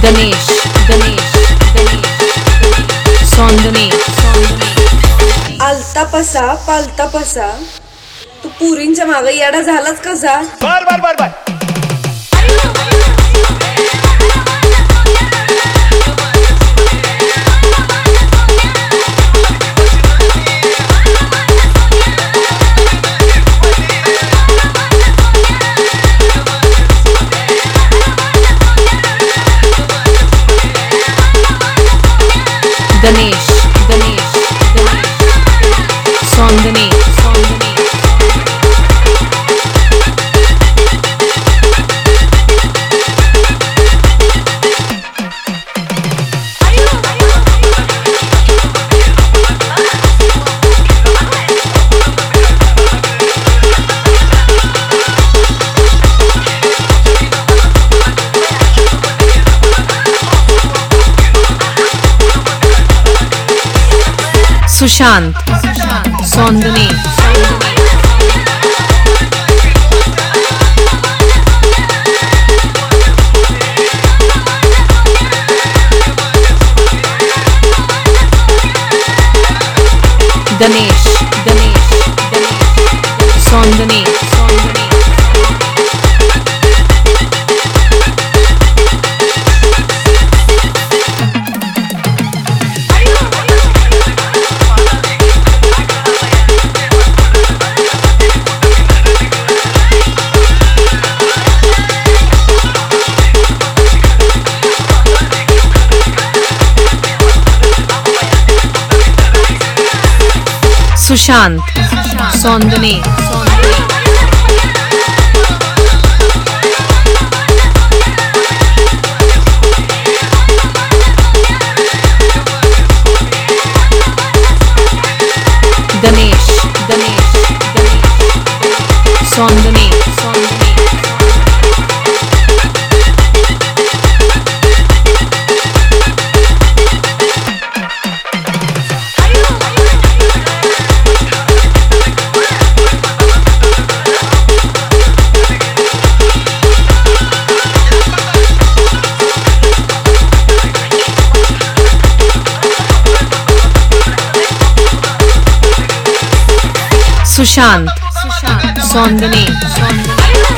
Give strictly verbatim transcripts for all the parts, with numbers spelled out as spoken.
गणेश गणेश गणेश सौंदने सौंदने आलता पसा पालता पसा तू पुरींच्या मागे येडा झालाच कसा? बर बर बर बर गणेश गणेश गणेश सौंदने सौंदने सुशांत सौंदने गणेश गणेश गणेश सौंदने सौंदने सुशांत सौंदने गणेश गणेश गणेश सौंदने सौंदने सुशांत सौंदने सौंदने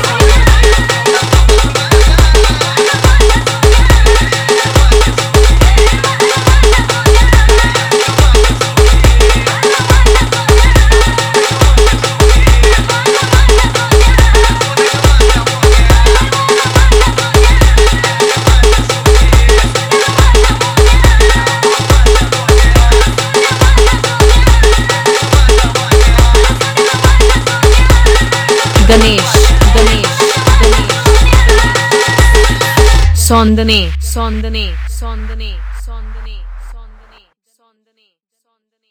गणेश गणेश गणेश सौंदने सौंदने सौंदने